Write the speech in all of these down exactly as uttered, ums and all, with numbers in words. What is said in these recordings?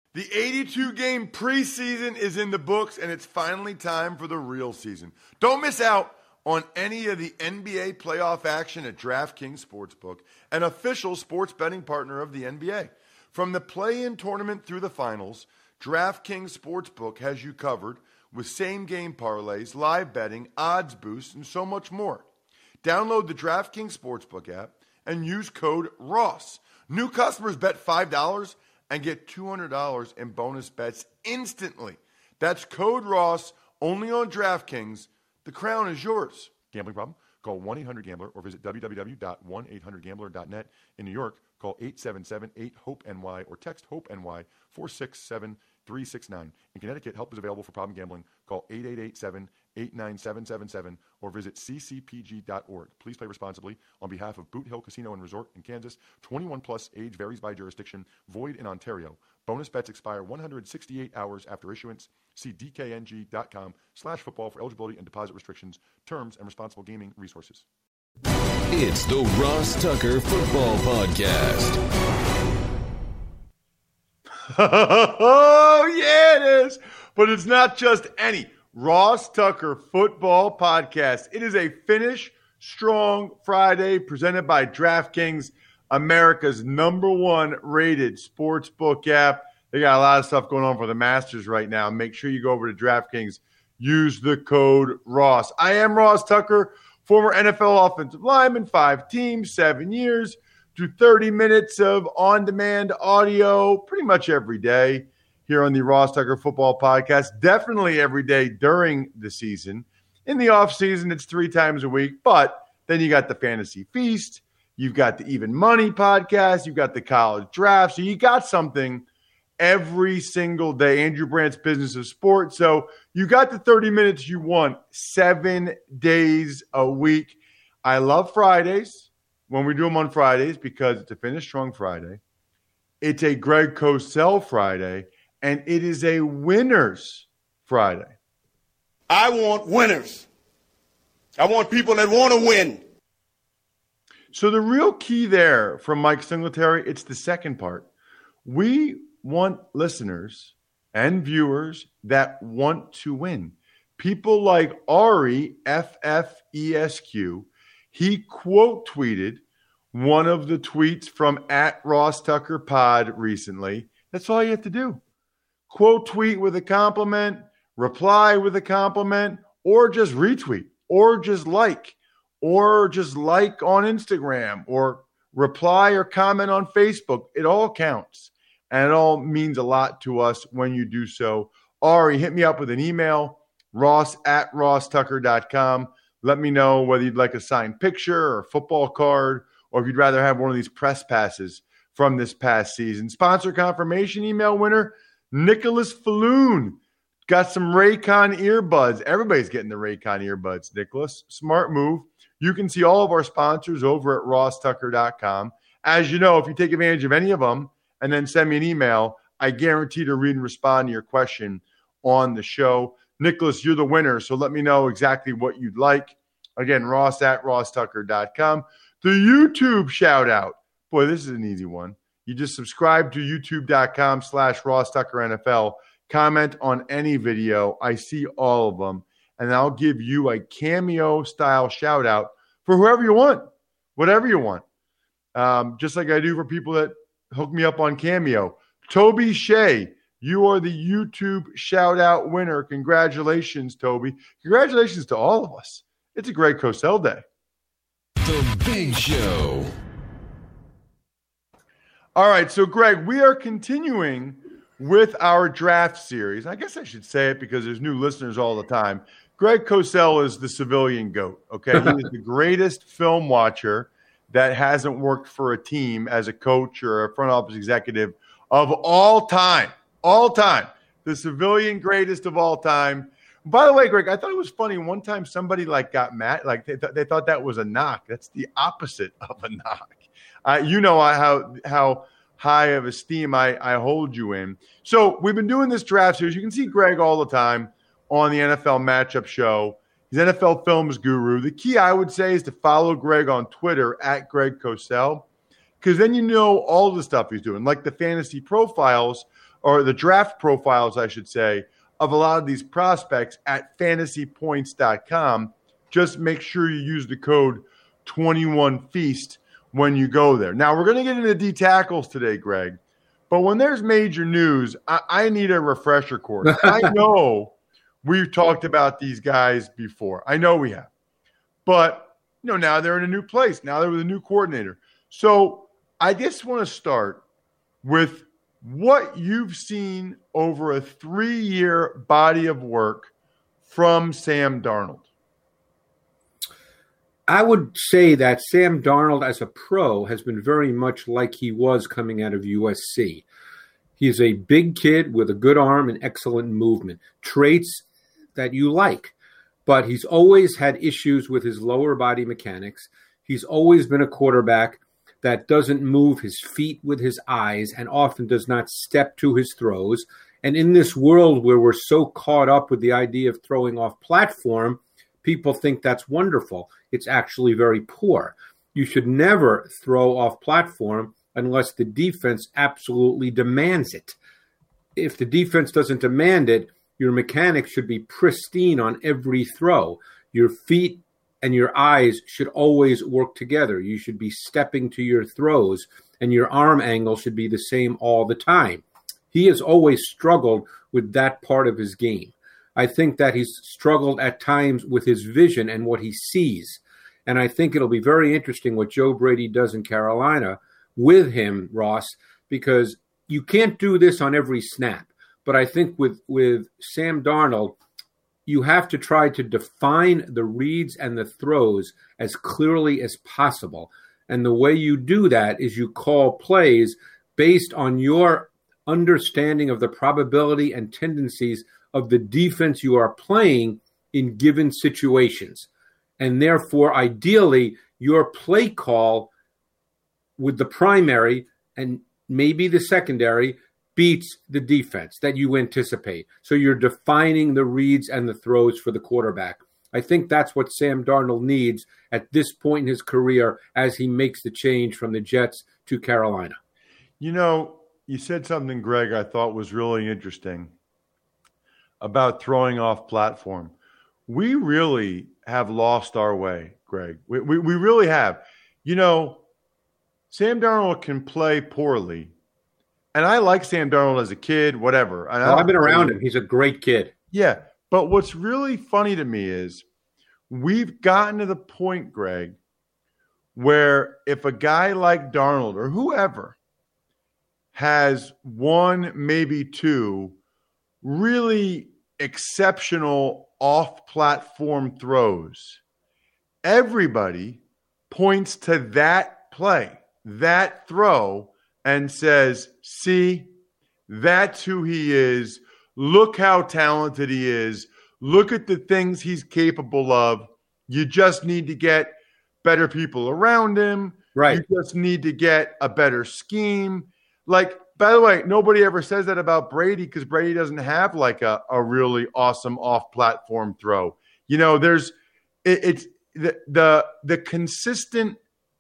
The eighty-two game preseason is in the books, and it's finally time for the real season. Don't miss out on any of the N B A playoff action at DraftKings Sportsbook, an official sports betting partner of the N B A. From the play-in tournament through the finals, DraftKings Sportsbook has you covered with same-game parlays, live betting, odds boosts, and so much more. Download the DraftKings Sportsbook app and use code ROSS. New customers bet five dollars and get two hundred dollars in bonus bets instantly. That's code ROSS only on DraftKings. The crown is yours. Gambling problem? Call one eight hundred gambler or visit w w w dot one eight hundred gambler dot net. In New York, call eight seven seven eight hope N Y or text HOPE-NY four six seven three six nine. In Connecticut, help is available for problem gambling. Call eight eight eight seven eight nine seven seven seven or visit c c p g dot org. Please play responsibly. On behalf of Boot Hill Casino and Resort in Kansas, twenty-one plus, age varies by jurisdiction, void in Ontario. Bonus bets expire one hundred sixty-eight hours after issuance. See d k n g dot com slash football for eligibility and deposit restrictions, terms, and responsible gaming resources. It's the Ross Tucker Football Podcast. Oh, yeah, it is. But it's not just any Ross Tucker Football Podcast. It is a Finish Strong Friday presented by DraftKings, America's number one rated sportsbook app. They got a lot of stuff going on for the Masters right now. Make sure you go over to DraftKings. Use the code ROSS. I am Ross Tucker, former N F L offensive lineman, five teams, seven years. Do thirty minutes of on-demand audio pretty much every day here on the Ross Tucker Football Podcast. Definitely every day during the season. In the offseason, it's three times a week. But then you got the Fantasy Feast. You've got the Even Money Podcast. You've got the College Draft. So you got something every single day. Andrew Brandt's Business of Sport. So you got the thirty minutes you want seven days a week. I love Fridays when we do them on Fridays because it's a Finish Strong Friday. It's a Greg Cosell Friday. And it is a Winners Friday. I want winners. I want people that want to win. So the real key there from Mike Singletary, it's the second part. We want listeners and viewers that want to win. People like Ari, F F E S Q, he quote tweeted one of the tweets from at Ross Tucker Pod recently. That's all you have to do. Quote tweet with a compliment, reply with a compliment, or just retweet, or just like, or just like on Instagram, or reply or comment on Facebook. It all counts, and it all means a lot to us when you do so. Ari, hit me up with an email, ross at ross tucker dot com. Let me know whether you'd like a signed picture or a football card, or if you'd rather have one of these press passes from this past season. Sponsor confirmation email winner, Nicholas Falloon. Got some Raycon earbuds. Everybody's getting the Raycon earbuds, Nicholas. Smart move. You can see all of our sponsors over at ross tucker dot com. As you know, if you take advantage of any of them and then send me an email, I guarantee to read and respond to your question on the show. Nicholas, you're the winner, so let me know exactly what you'd like. Again, ross at ross tucker dot com. The YouTube shout out. Boy, this is an easy one. You just subscribe to youtube.com slash Ross Tucker NFL. Comment on any video. I see all of them. And I'll give you a cameo-style shout-out for whoever you want, whatever you want. Um, just like I do for people that hook me up on Cameo. Toby Shea, you are the YouTube shout-out winner. Congratulations, Toby. Congratulations to all of us. It's a great Cosell day. The Big Show. All right, so Greg, we are continuing with our draft series. I guess I should say it because there's new listeners all the time. Greg Cosell is the civilian GOAT, okay? He is the greatest film watcher that hasn't worked for a team as a coach or a front office executive of all time. All time. The civilian greatest of all time. By the way, Greg, I thought it was funny. One time somebody like got mad. Like they, th- they thought that was a knock. That's the opposite of a knock. Uh, you know how how high of esteem I, I hold you in. So we've been doing this draft series. You can see Greg all the time on the N F L Matchup Show. He's N F L Films guru. The key, I would say, is to follow Greg on Twitter at Greg Cosell, because then you know all the stuff he's doing, like the fantasy profiles or the draft profiles, I should say, of a lot of these prospects at fantasy points dot com. Just make sure you use the code twenty-one feast when you go there. Now, we're going to get into D tackles today, Greg, but when there's major news, I, I need a refresher course. I know we've talked about these guys before. I know we have. But, you know, now they're in a new place. Now they're with a new coordinator. So I just want to start with what you've seen over a three-year body of work from Sam Darnold. I would say that Sam Darnold as a pro has been very much like he was coming out of U S C. He's a big kid with a good arm and excellent movement, traits that you like. But he's always had issues with his lower body mechanics. He's always been a quarterback that doesn't move his feet with his eyes and often does not step to his throws. And in this world where we're so caught up with the idea of throwing off platform, people think that's wonderful. It's actually very poor. You should never throw off platform unless the defense absolutely demands it. If the defense doesn't demand it, your mechanics should be pristine on every throw. Your feet and your eyes should always work together. You should be stepping to your throws, and your arm angle should be the same all the time. He has always struggled with that part of his game. I think that he's struggled at times with his vision and what he sees. And I think it'll be very interesting what Joe Brady does in Carolina with him, Ross, because you can't do this on every snap. But I think with, with Sam Darnold, you have to try to define the reads and the throws as clearly as possible. And the way you do that is you call plays based on your understanding of the probability and tendencies of the defense you are playing in given situations. And therefore, ideally, your play call with the primary and maybe the secondary beats the defense that you anticipate. So you're defining the reads and the throws for the quarterback. I think that's what Sam Darnold needs at this point in his career as he makes the change from the Jets to Carolina. You know, you said something, Greg, I thought was really interesting about throwing off platform. We really have lost our way, Greg. We, we, we really have. You know, Sam Darnold can play poorly. And I like Sam Darnold as a kid, whatever. And well, I've been around him. He's a great kid. Yeah. But what's really funny to me is we've gotten to the point, Greg, where if a guy like Darnold or whoever has one, maybe two really exceptional off-platform throws, everybody points to that play, that throw, and says, see, that's who he is. Look how talented he is. Look at the things he's capable of. You just need to get better people around him. Right. You just need to get a better scheme. Like, by the way, nobody ever says that about Brady because Brady doesn't have like a, a really awesome off-platform throw. You know, there's it, it's the, the the consistent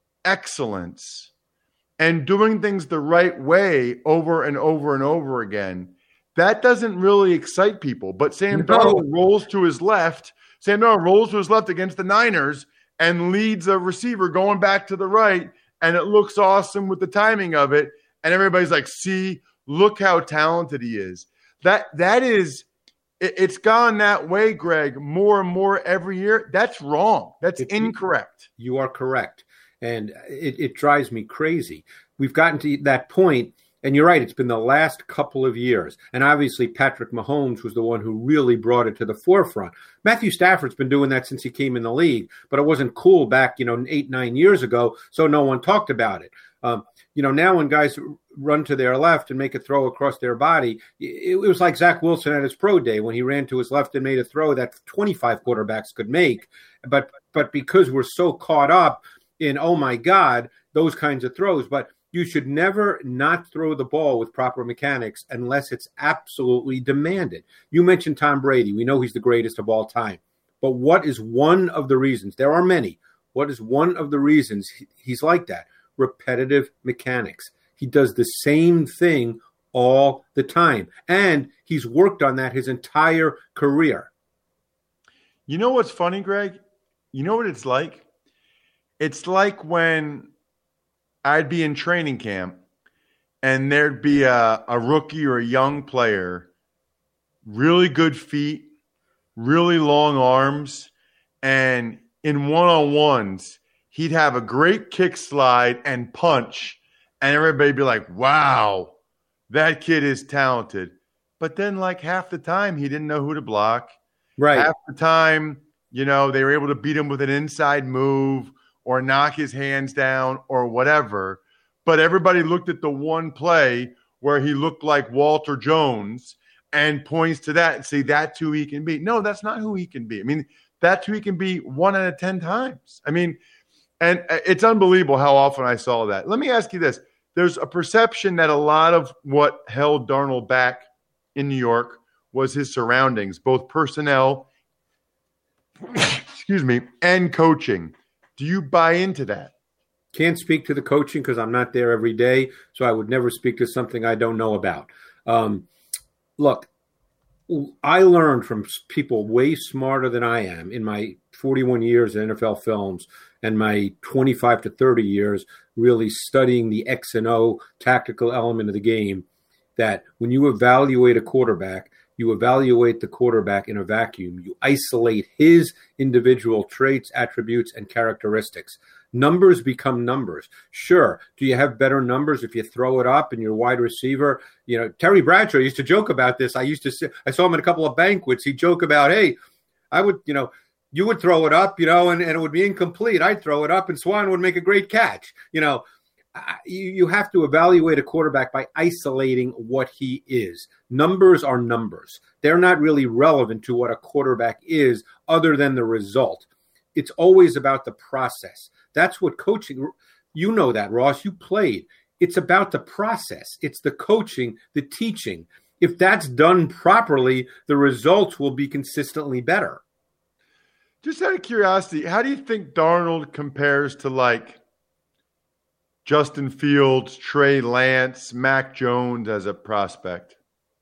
excellence and doing things the right way over and over and over again, that doesn't really excite people. But Sam no. Darnold rolls to his left. Sam Darnold rolls to his left against the Niners and leads a receiver going back to the right, and it looks awesome with the timing of it. And everybody's like, see, look how talented he is. That that is it, it's gone that way, Greg, more and more every year. That's wrong. That's it's, incorrect. You are correct. And it, it drives me crazy. We've gotten to that point, and you're right, it's been the last couple of years. And obviously Patrick Mahomes was the one who really brought it to the forefront. Matthew Stafford's been doing that since he came in the league, but it wasn't cool back, you know, eight, nine years ago, so no one talked about it. Um, you know, now when guys run to their left and make a throw across their body, it, it was like Zach Wilson at his pro day when he ran to his left and made a throw that twenty-five quarterbacks could make. But but because we're so caught up in, oh, my God, those kinds of throws. But you should never not throw the ball with proper mechanics unless it's absolutely demanded. You mentioned Tom Brady. We know he's the greatest of all time. But what is one of the reasons? There are many. What is one of the reasons he's like that? Repetitive mechanics. He does the same thing all the time. And he's worked on that his entire career. You know what's funny, Greg? You know what it's like? It's like when I'd be in training camp and there'd be a, a rookie or a young player, really good feet, really long arms, and in one-on-ones, he'd have a great kick slide and punch, and everybody'd be like, wow, that kid is talented. But then like half the time, he didn't know who to block. Right. Half the time, you know, they were able to beat him with an inside move or knock his hands down or whatever. But everybody looked at the one play where he looked like Walter Jones and points to that and say, that's who he can be. No, that's not who he can be. I mean, that's who he can be one out of ten times. I mean, and it's unbelievable how often I saw that. Let me ask you this. There's a perception that a lot of what held Darnold back in New York was his surroundings, both personnel, excuse me, and coaching. Do you buy into that? Can't speak to the coaching because I'm not there every day, so I would never speak to something I don't know about. Um, look, I learned from people way smarter than I am in my forty-one years in N F L films and my twenty-five to thirty years really studying the X and O tactical element of the game, that when you evaluate a quarterback, you evaluate the quarterback in a vacuum. You isolate his individual traits, attributes, and characteristics. Numbers become numbers. Sure. Do you have better numbers if you throw it up and you're wide receiver? You know, Terry Bradshaw used to joke about this. I used to say, I saw him at a couple of banquets. He'd joke about, hey, I would, you know, you would throw it up, you know, and, and it would be incomplete. I'd throw it up and Swan would make a great catch. You know, you, you have to evaluate a quarterback by isolating what he is. Numbers are numbers. They're not really relevant to what a quarterback is other than the result. It's always about the process. That's what coaching, you know that, Ross, you played. It's about the process. It's the coaching, the teaching. If that's done properly, the results will be consistently better. Just out of curiosity, how do you think Darnold compares to like Justin Fields, Trey Lance, Mac Jones as a prospect?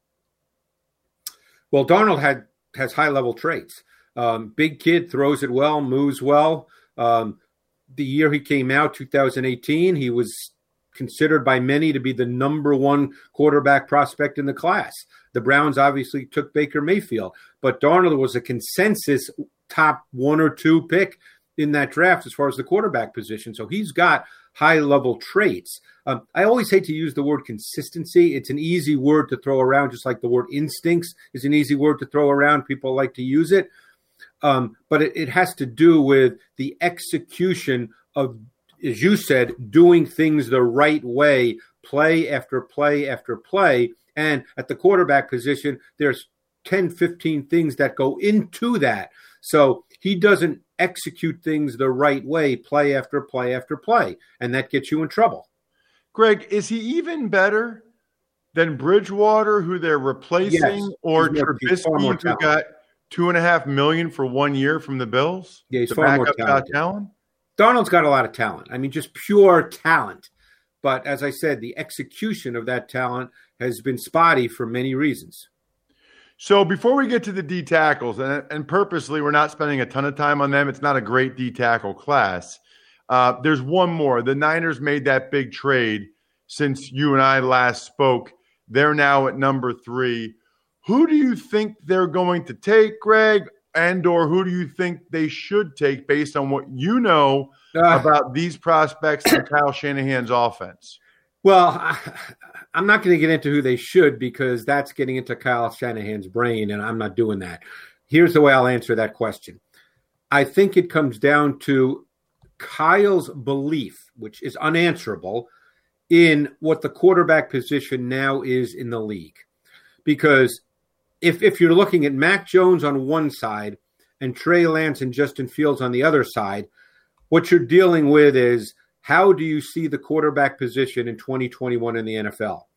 Well, Darnold had has high-level traits. Um, big kid, throws it well, moves well. Um, the year he came out, two thousand eighteen, he was considered by many to be the number one quarterback prospect in the class. The Browns obviously took Baker Mayfield, but Darnold was a consensus top one or two pick in that draft as far as the quarterback position. So he's got high-level traits. Um, I always hate to use the word consistency. It's an easy word to throw around, just like the word instincts is an easy word to throw around. People like to use it. Um, but it, it has to do with the execution of, as you said, doing things the right way, play after play after play. And at the quarterback position, there's ten, fifteen things that go into that. So he doesn't execute things the right way, play after play after play, and that gets you in trouble. Greg, is he even better than Bridgewater, who they're replacing, yes, or more, Trubisky, who got two and a half million for one year from the Bills? Yeah, he's the far more talented. Talent? Darnold's got a lot of talent. I mean, just pure talent. But as I said, the execution of that talent has been spotty for many reasons. So before we get to the D tackles, and, and purposely we're not spending a ton of time on them, it's not a great D tackle class. Uh, there's one more. The Niners made that big trade since you and I last spoke. They're now at number three. Who do you think they're going to take, Greg, and or who do you think they should take based on what you know uh, about these prospects and Kyle Shanahan's offense? Well, I, I'm not going to get into who they should because that's getting into Kyle Shanahan's brain, and I'm not doing that. Here's the way I'll answer that question. I think it comes down to Kyle's belief, which is unanswerable, in what the quarterback position now is in the league. Because if if you're looking at Mac Jones on one side and Trey Lance and Justin Fields on the other side, what you're dealing with is how do you see the quarterback position in twenty twenty-one in the N F L?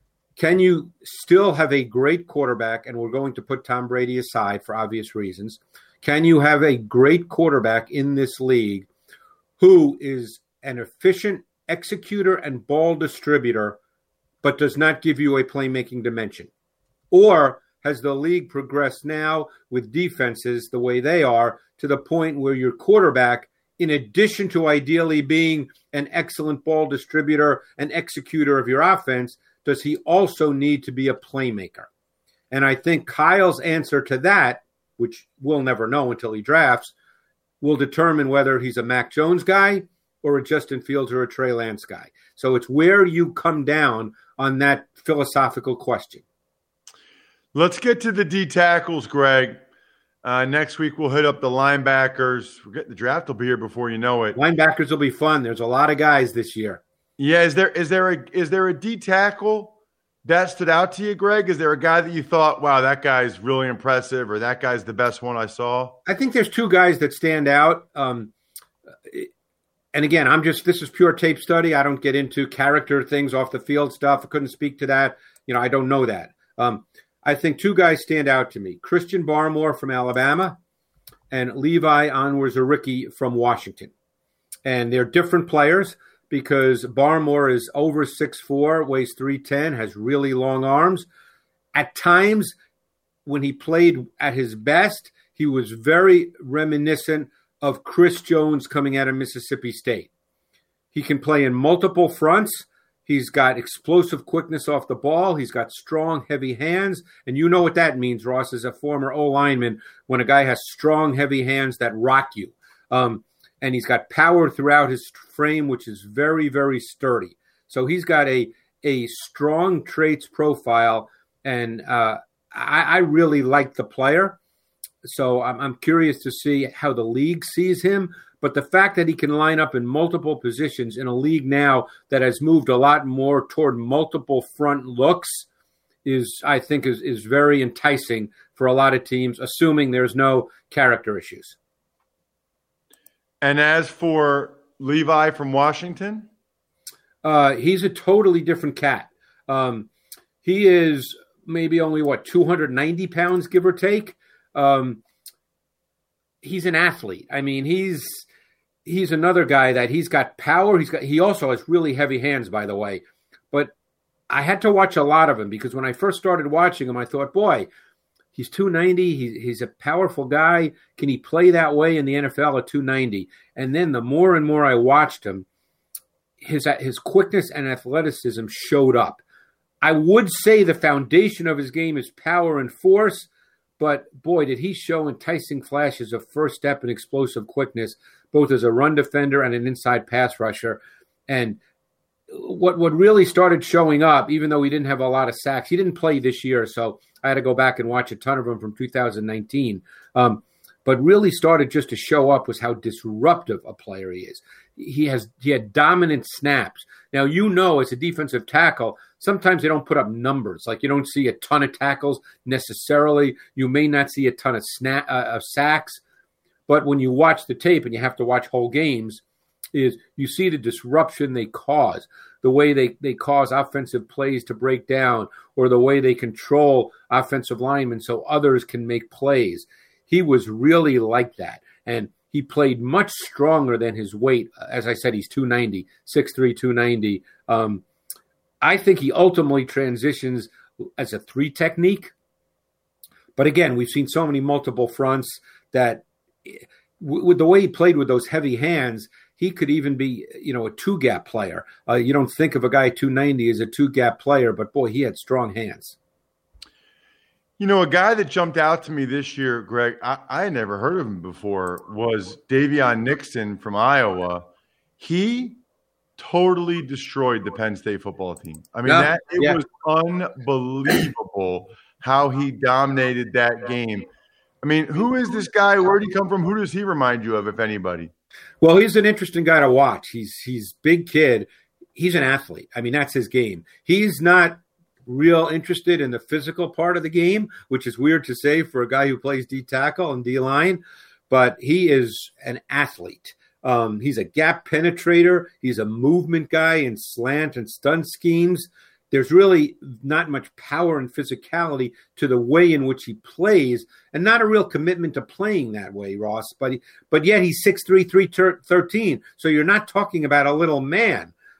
Can you still have a great quarterback, and we're going to put Tom Brady aside for obvious reasons, can you have a great quarterback in this league who is an efficient executor and ball distributor but does not give you a playmaking dimension? Or has the league progressed now with defenses the way they are to the point where your quarterback, in addition to ideally being an excellent ball distributor and executor of your offense, does he also need to be a playmaker? And I think Kyle's answer to that, which we'll never know until he drafts, will determine whether he's a Mac Jones guy or a Justin Fields or a Trey Lance guy. So it's where you come down on that philosophical question. Let's get to the D tackles, Greg. Uh, next week we'll hit up the linebackers. We're getting, the draft will be here before you know it. Linebackers will be fun. There's a lot of guys this year. Yeah, is there is there a is there a D tackle that stood out to you, Greg? Is there a guy that you thought, wow, that guy's really impressive, or that guy's the best one I saw? I think there's two guys that stand out. Um, and again, I'm just this is pure tape study. I don't get into character things off the field stuff. I couldn't speak to that. You know, I don't know that. Um, I think two guys stand out to me: Christian Barmore from Alabama and Levi Onwuzurike from Washington. And they're different players because Barmore is over six foot four, weighs three ten, has really long arms. At times, when he played at his best, he was very reminiscent of Chris Jones coming out of Mississippi State. He can play in multiple fronts. He's got explosive quickness off the ball. He's got strong, heavy hands. And you know what that means, Ross, as a former O-lineman, when a guy has strong, heavy hands that rock you. Um, and he's got power throughout his frame, which is very, very sturdy. So he's got a, a strong traits profile, and uh, I, I really like the player. So I'm, I'm curious to see how the league sees him. But the fact that he can line up in multiple positions in a league now that has moved a lot more toward multiple front looks is, I think, is, is very enticing for a lot of teams, assuming there's no character issues. And as for Levi from Washington? Uh, he's a totally different cat. Um, he is maybe only, what, two hundred ninety pounds, give or take. Um, he's an athlete. I mean, he's he's another guy that he's got power. He's got he also has really heavy hands, by the way. But I had to watch a lot of him because when I first started watching him, I thought, boy, he's two ninety. He, he's a powerful guy. Can he play that way in the N F L at two ninety? And then the more and more I watched him, his his quickness and athleticism showed up. I would say the foundation of his game is power and force, but boy, did he show enticing flashes of first step and explosive quickness, both as a run defender and an inside pass rusher. And what what really started showing up, even though he didn't have a lot of sacks, he didn't play this year, so I had to go back and watch a ton of them from two thousand nineteen. Um, but really started just to show up was how disruptive a player he is. He has he had dominant snaps. Now, you know, as a defensive tackle, sometimes they don't put up numbers. Like, you don't see a ton of tackles necessarily. You may not see a ton of snap uh, of sacks. But when you watch the tape, and you have to watch whole games, is you see the disruption they cause, the way they, they cause offensive plays to break down, or the way they control offensive linemen so others can make plays. He was really like that. And he played much stronger than his weight. As I said, he's two ninety, six three, two ninety. Um, I think he ultimately transitions as a three technique. But again, we've seen so many multiple fronts that with the way he played with those heavy hands, he could even be, you know, a two-gap player. Uh, you don't think of a guy two ninety as a two-gap player, but boy, he had strong hands. You know, a guy that jumped out to me this year, Greg, I, I had never heard of him before, was Davion Nixon from Iowa. He totally destroyed the Penn State football team. I mean, yeah, that it yeah. was unbelievable how he dominated that game. I mean, who is this guy? Where did he come from? Who does he remind you of, if anybody? Well, he's an interesting guy to watch. He's he's big kid. He's an athlete. I mean, that's his game. He's not real interested in the physical part of the game, which is weird to say for a guy who plays D tackle and D line, but he is an athlete. Um, he's a gap penetrator. He's a movement guy in slant and stunt schemes. There's really not much power and physicality to the way in which he plays, and not a real commitment to playing that way, Ross. But he, but yet he's six three, three thirteen, so you're not talking about a little man.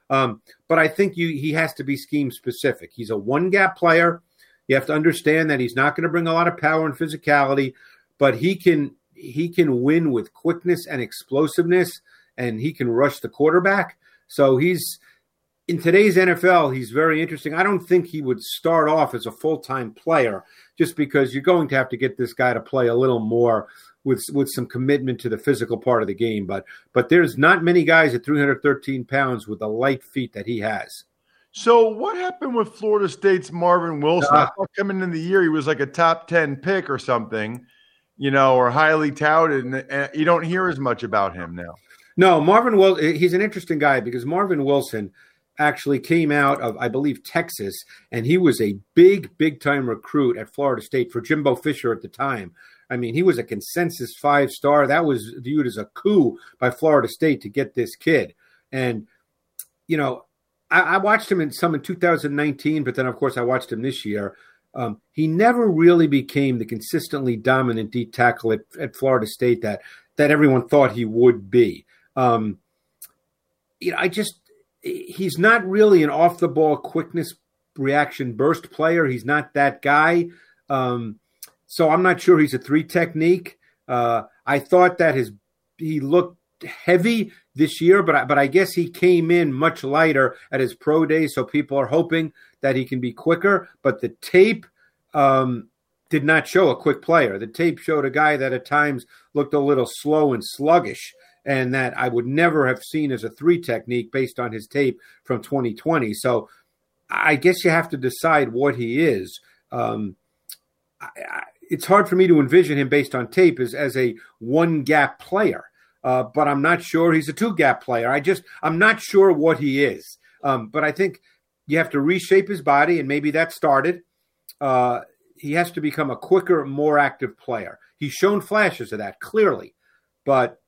Um, but I think you he has to be scheme specific. He's a one gap player. You have to understand that he's not going to bring a lot of power and physicality, but he can he can win with quickness and explosiveness, and he can rush the quarterback. So he's in today's N F L, he's very interesting. I don't think he would start off as a full-time player just because you're going to have to get this guy to play a little more with with some commitment to the physical part of the game. But but there's not many guys at three hundred thirteen pounds with the light feet that he has. So what happened with Florida State's Marvin Wilson? Uh, I thought coming in the year he was like a top ten pick or something, you know, or highly touted, and, and you don't hear as much about him now. No, Marvin Wilson, he's an interesting guy because Marvin Wilson actually came out of, I believe, Texas, and he was a big, big-time recruit at Florida State for Jimbo Fisher at the time. I mean, he was a consensus five-star. That was viewed as a coup by Florida State to get this kid. And, you know, I, I watched him in some in two thousand nineteen, but then, of course, I watched him this year. Um, he never really became the consistently dominant D tackle at, at Florida State that that everyone thought he would be. Um, you know, I just he's not really an off-the-ball quickness reaction burst player. He's not that guy. Um, so I'm not sure he's a three technique. Uh, I thought that his he looked heavy this year, but I, but I guess he came in much lighter at his pro day, so people are hoping that he can be quicker. But the tape um, did not show a quick player. The tape showed a guy that at times looked a little slow and sluggish, and that I would never have seen as a three technique based on his tape from twenty twenty. So I guess you have to decide what he is. Um, I, I, it's hard for me to envision him based on tape as, as a one-gap player, uh, but I'm not sure he's a two-gap player. I just I'm not sure what he is. Um, but I think you have to reshape his body, and maybe that started. Uh, he has to become a quicker, more active player. He's shown flashes of that, clearly, but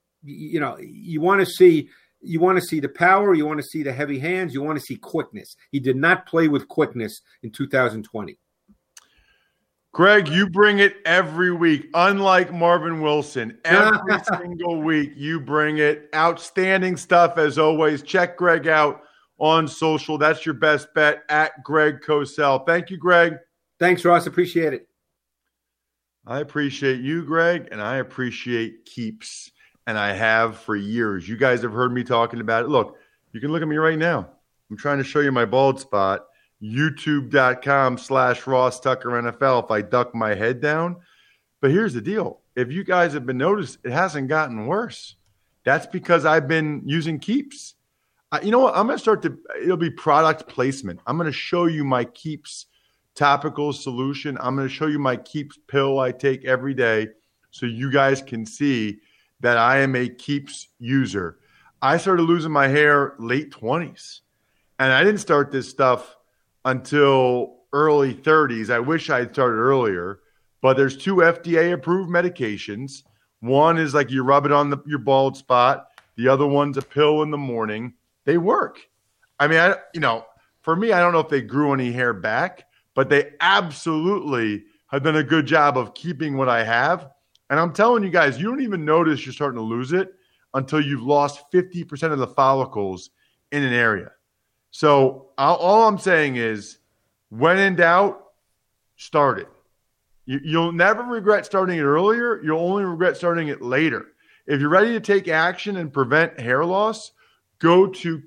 you know, you want to see you want to see the power, you want to see the heavy hands, you want to see quickness. He did not play with quickness in two thousand twenty. Greg, you bring it every week. Unlike Marvin Wilson, every single week you bring it. Outstanding stuff as always. Check Greg out on social. That's your best bet at Greg Cosell. Thank you, Greg. Thanks, Ross. Appreciate it. I appreciate you, Greg, and I appreciate Keeps. And I have for years. You guys have heard me talking about it. Look, you can look at me right now. I'm trying to show you my bald spot. YouTube.com slash Ross Tucker N F L if I duck my head down. But here's the deal. If you guys have been noticed, it hasn't gotten worse. That's because I've been using Keeps. I, you know what? I'm going to start to – it'll be product placement. I'm going to show you my Keeps topical solution. I'm going to show you my Keeps pill I take every day so you guys can see – that I am a Keeps user. I started losing my hair late twenties, and I didn't start this stuff until early thirties. I wish I had started earlier, but there's two F D A-approved medications. One is like you rub it on the, your bald spot. The other one's a pill in the morning. They work. I mean, I, you know, for me, I don't know if they grew any hair back, but they absolutely have done a good job of keeping what I have. And I'm telling you guys, you don't even notice you're starting to lose it until you've lost fifty percent of the follicles in an area. So I'll, all I'm saying is, when in doubt, start it. You, you'll never regret starting it earlier. You'll only regret starting it later. If you're ready to take action and prevent hair loss, go to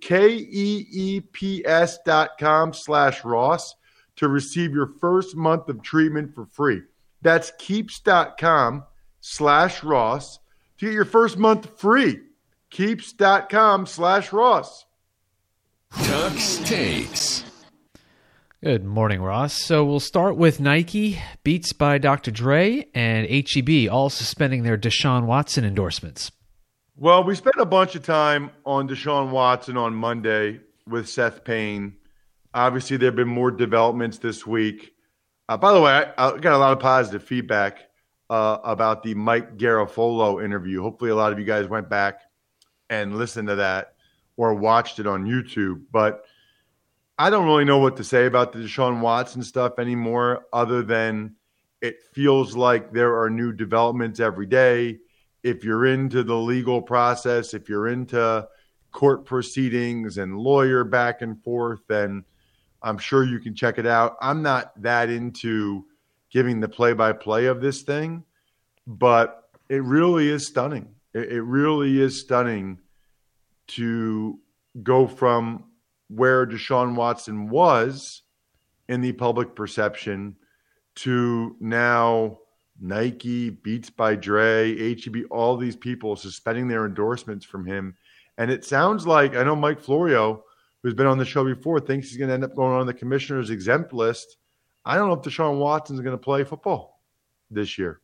keeps.com slash Ross to receive your first month of treatment for free. That's keeps.com slash Ross to get your first month free. Keeps.com slash Ross. Tuck's Takes. Good morning, Ross. So we'll start with Nike, Beats by Doctor Dre, and H E B all suspending their Deshaun Watson endorsements. Well, we spent a bunch of time on Deshaun Watson on Monday with Seth Payne. Obviously, there have been more developments this week. Uh, by the way, I, I got a lot of positive feedback Uh, about the Mike Garafolo interview. Hopefully a lot of you guys went back and listened to that or watched it on YouTube. But I don't really know what to say about the Deshaun Watson stuff anymore other than it feels like there are new developments every day. If you're into the legal process, if you're into court proceedings and lawyer back and forth, and I'm sure you can check it out. I'm not that into giving the play-by-play of this thing, but it really is stunning. It, it really is stunning to go from where Deshaun Watson was in the public perception to now Nike, Beats by Dre, H E B, all these people suspending their endorsements from him. And it sounds like, I know Mike Florio, who's been on the show before, thinks he's going to end up going on the commissioner's exempt list. I don't know if Deshaun Watson's going to play football this year.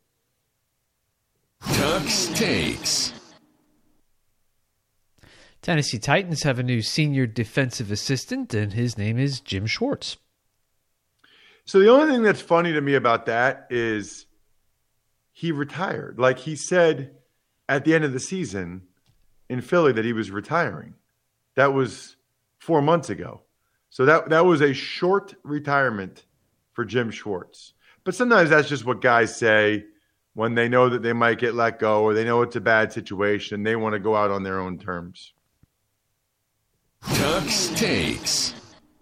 Tux Takes. Tennessee Titans have a new senior defensive assistant, and his name is Jim Schwartz. So the only thing that's funny to me about that is he retired. Like he said at the end of the season in Philly that he was retiring. That was four months ago. So that, that was a short retirement for Jim Schwartz. But sometimes that's just what guys say when they know that they might get let go or they know it's a bad situation. They want to go out on their own terms. Tux Takes.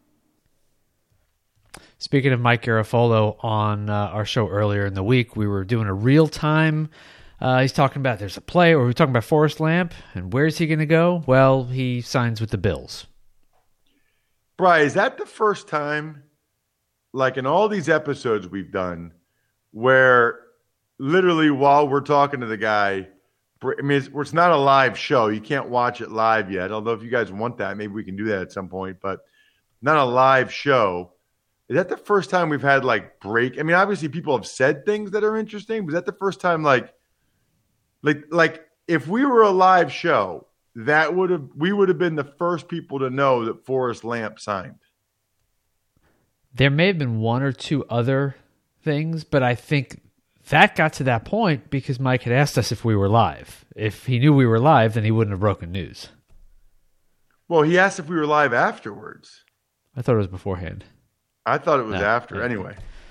Speaking of Mike Garafolo, on uh, our show earlier in the week, we were doing a real-time. Uh, he's talking about there's a play, or we're talking about Forrest Lamp, and where's he going to go? Well, he signs with the Bills. Bri, is that the first time, like in all these episodes we've done, where literally while we're talking to the guy, I mean, it's, it's not a live show. You can't watch it live yet, although if you guys want that, maybe we can do that at some point, but not a live show. Is that the first time we've had like break? I mean, obviously people have said things that are interesting, but is that the first time like, like, like if we were a live show, that would have, we would have been the first people to know that Forrest Lamp signed. There may have been one or two other things, but I think that got to that point because Mike had asked us if we were live. If he knew we were live, then he wouldn't have broken news. Well, he asked if we were live afterwards. I thought it was beforehand. I thought it was No, after. no. Anyway.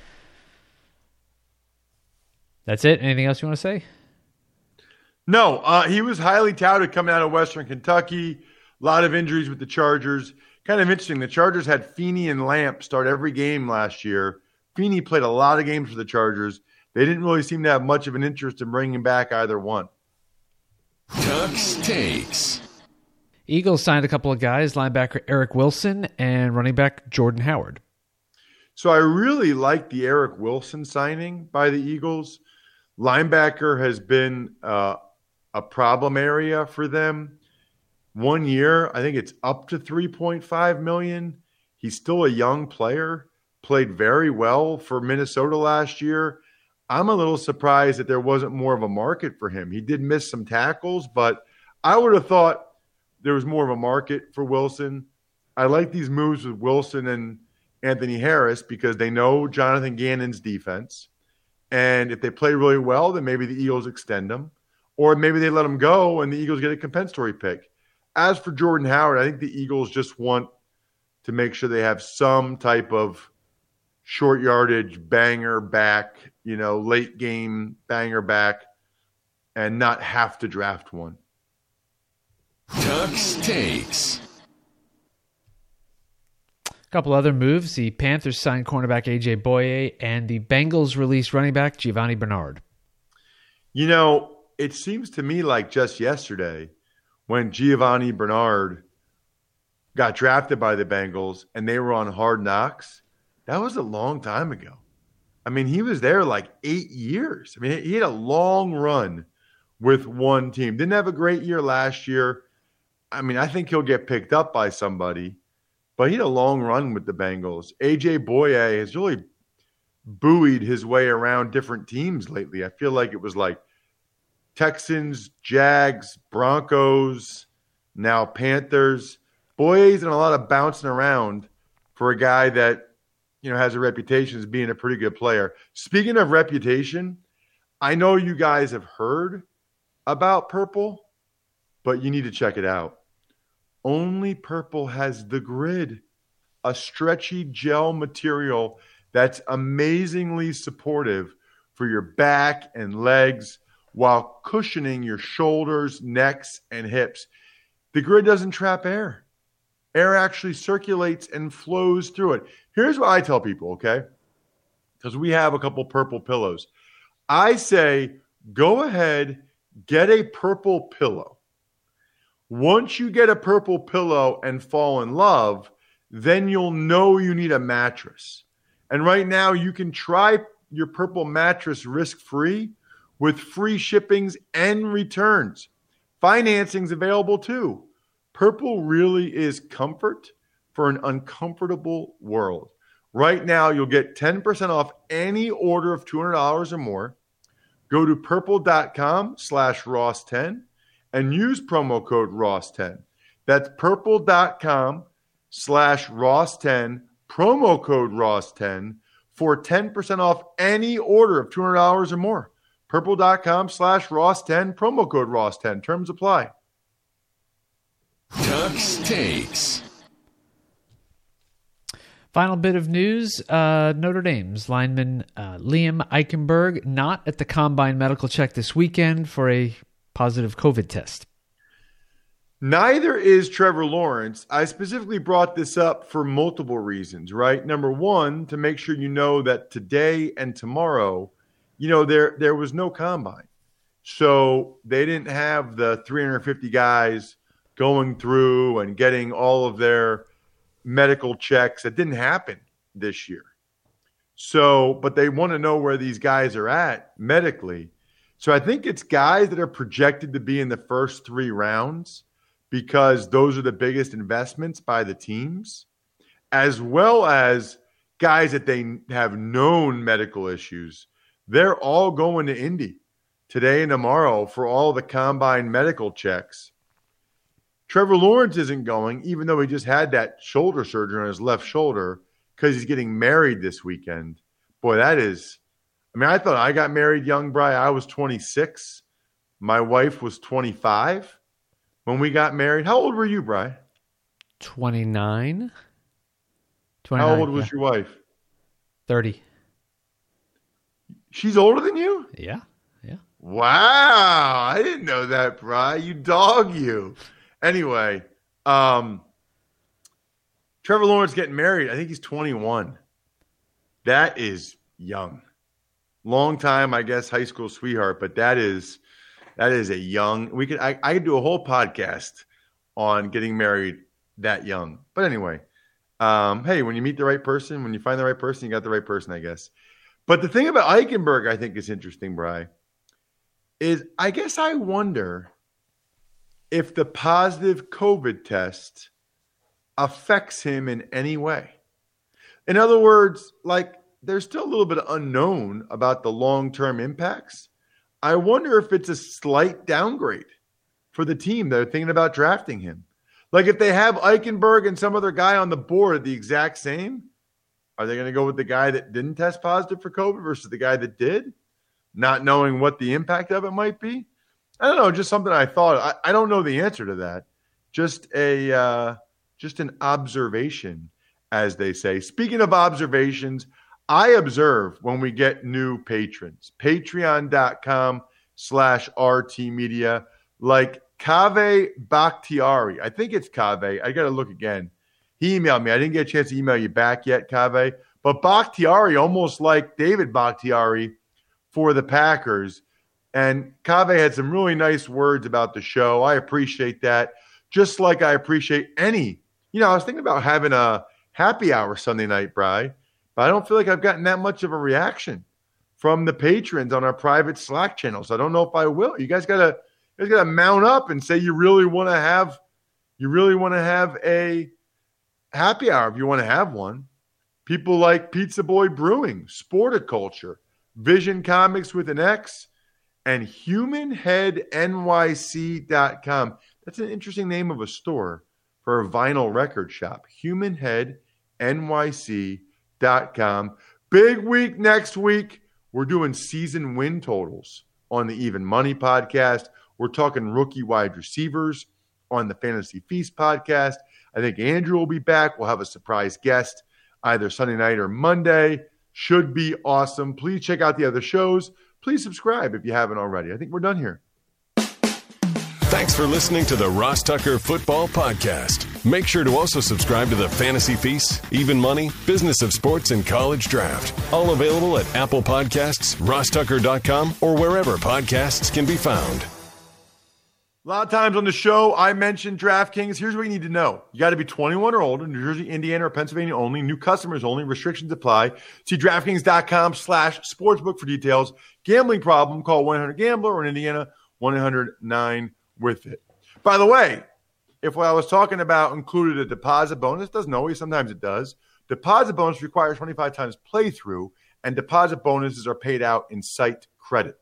That's it? Anything else you want to say? No, uh, he was highly touted coming out of Western Kentucky. A lot of injuries with the Chargers. Kind of interesting. The Chargers had Feeney and Lamp start every game last year. Feeney played a lot of games for the Chargers. They didn't really seem to have much of an interest in bringing back either one. Tux Takes. Eagles signed a couple of guys, linebacker Eric Wilson and running back Jordan Howard. So I really like the Eric Wilson signing by the Eagles. Linebacker has been uh, a problem area for them. One year, I think it's up to three point five million dollars. He's still a young player, played very well for Minnesota last year. I'm a little surprised that there wasn't more of a market for him. He did miss some tackles, but I would have thought there was more of a market for Wilson. I like these moves with Wilson and Anthony Harris because they know Jonathan Gannon's defense. And if they play really well, then maybe the Eagles extend them. Or maybe they let them go and the Eagles get a compensatory pick. As for Jordan Howard, I think the Eagles just want to make sure they have some type of short yardage banger back, you know, late game banger back, and not have to draft one. Tux Takes. A couple other moves. The Panthers signed cornerback A J Boye, and the Bengals released running back Giovanni Bernard. You know, it seems to me like just yesterday when Giovanni Bernard got drafted by the Bengals and they were on Hard Knocks, that was a long time ago. I mean, he was there like eight years. I mean, he had a long run with one team. Didn't have a great year last year. I mean, I think he'll get picked up by somebody. But he had a long run with the Bengals. A J Boye has really buoyed his way around different teams lately. I feel like it was like Texans, Jags, Broncos, now Panthers. Boye's done a lot of bouncing around for a guy that, you know, has a reputation as being a pretty good player. Speaking of reputation, I know you guys have heard about Purple, but you need to check it out. Only Purple has the Grid, a stretchy gel material that's amazingly supportive for your back and legs while cushioning your shoulders, necks, and hips. The grid doesn't trap air. Air actually circulates and flows through it. Here's what I tell people, okay? Because we have a couple purple pillows. I say, go ahead, get a purple pillow. Once you get a purple pillow and fall in love, then you'll know you need a mattress. And right now, you can try your purple mattress risk-free with free shippings and returns. Financing's available too. Purple really is comfort for an uncomfortable world. Right now, you'll get ten percent off any order of two hundred dollars or more. Go to purple.com slash Ross 10 and use promo code Ross ten. That's purple.com slash Ross 10, promo code Ross ten for ten percent off any order of two hundred dollars or more. Purple.com slash Ross 10, promo code Ross ten. Terms apply. Tux Takes. Final bit of news, uh, Notre Dame's lineman uh, Liam Eichenberg not at the Combine medical check this weekend for a positive COVID test. Neither is Trevor Lawrence. I specifically brought this up for multiple reasons, right? Number one, to make sure you know that today and tomorrow, you know, there there was no Combine. So they didn't have the three hundred fifty guys going through and getting all of their medical checks. That didn't happen this year. So, but they want to know where these guys are at medically. So I think it's guys that are projected to be in the first three rounds because those are the biggest investments by the teams, as well as guys that they have known medical issues. They're all going to Indy today and tomorrow for all the Combine medical checks. Trevor Lawrence isn't going, even though he just had that shoulder surgery on his left shoulder because he's getting married this weekend. Boy, that is – I mean, I thought I got married young, Bri. I was twenty-six. My wife was twenty-five when we got married. How old were you, Bri? twenty-nine. How old was yeah. your wife? thirty. She's older than you? Yeah, yeah. Wow. I didn't know that, Bri. You dog you. Anyway, um, Trevor Lawrence getting married. I think he's twenty-one. That is young. Long time, I guess, high school sweetheart, but that is that is a young. We could I, I could do a whole podcast on getting married that young. But anyway, um, hey, when you meet the right person, when you find the right person, you got the right person, I guess. But the thing about Eichenberg, I think, is interesting, Bri, is I guess I wonder if the positive COVID test affects him in any way. In other words, like there's still a little bit of unknown about the long-term impacts. I wonder if it's a slight downgrade for the team that are thinking about drafting him. Like if they have Eichenberg and some other guy on the board at the exact same, are they going to go with the guy that didn't test positive for COVID versus the guy that did, not knowing what the impact of it might be? I don't know, just something I thought. I, I don't know the answer to that. Just a uh, just an observation, as they say. Speaking of observations, I observe when we get new patrons. Patreon.com slash RT Media. Like Kaveh Bakhtiari. I think it's Kaveh. I got to look again. He emailed me. I didn't get a chance to email you back yet, Kaveh. But Bakhtiari, almost like David Bakhtiari for the Packers. And Kaveh had some really nice words about the show. I appreciate that. Just like I appreciate any. You know, I was thinking about having a happy hour Sunday night, Bri, but I don't feel like I've gotten that much of a reaction from the patrons on our private Slack channel. So I don't know if I will. You guys gotta, you guys gotta mount up and say you really want to have, you really want to have a happy hour if you want to have one. People like Pizza Boy Brewing, Sporticulture, Vision Comics with an X, and human head N Y C dot com. That's an interesting name of a store for a vinyl record shop. human head N Y C dot com. Big week next week. We're doing season win totals on the Even Money podcast. We're talking rookie wide receivers on the Fantasy Feast podcast. I think Andrew will be back. We'll have a surprise guest either Sunday night or Monday. Should be awesome. Please check out the other shows. Please subscribe if you haven't already. I think we're done here. Thanks for listening to the Ross Tucker Football Podcast. Make sure to also subscribe to the Fantasy Feast, Even Money, Business of Sports, and College Draft. All available at Apple Podcasts, ross tucker dot com, or wherever podcasts can be found. A lot of times on the show, I mentioned DraftKings. Here's what you need to know. You got to be twenty-one or older, New Jersey, Indiana, or Pennsylvania only. New customers only. Restrictions apply. See DraftKings.com slash sportsbook for details. Gambling problem, call one eight hundred gambler, or in Indiana, one eight hundred nine with it. By the way, if what I was talking about included a deposit bonus, doesn't always, sometimes it does. Deposit bonus requires twenty-five times playthrough, and deposit bonuses are paid out in site credit.